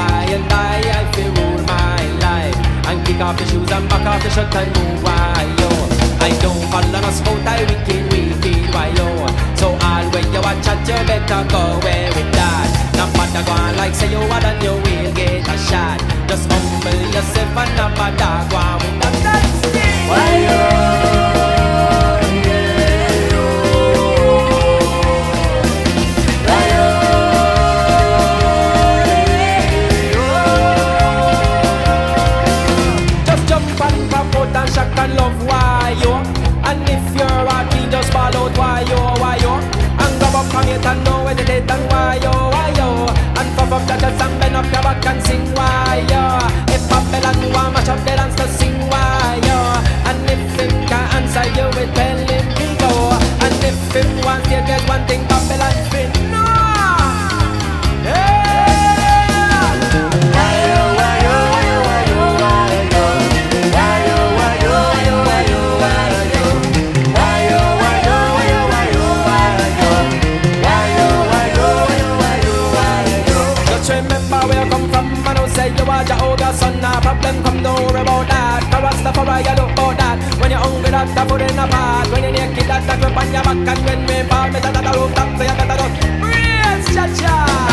why and I feel rule my life and kick off the shoes and back off the shirt and move why yo. I don't follow no scout, I wicked why yo. So all when you watch chat you better go where with that. No matter go on like say you are done you will get a shot. Just humble yourself and not bother go on with that. Why yo. Shock and love why yo. And if you're a king just ball out why yo. And grab up from it and know where the date and why yo. And puff up the dance and bend up your back and sing why yo. If Babylon want mash up the dance to sing why yo. And if him can answer you we tell him to go. And if him wants to there's one thing Babylon fit no. Yeah. Say you are Jehovah's son, no problem, come don't worry about that. For Rastafari, you look about that. When you're hungry, that's the food in the pot. When you're naked, that's the grip on your back. And when we fall, me that the rooftop, so you better not praise Jah Jah.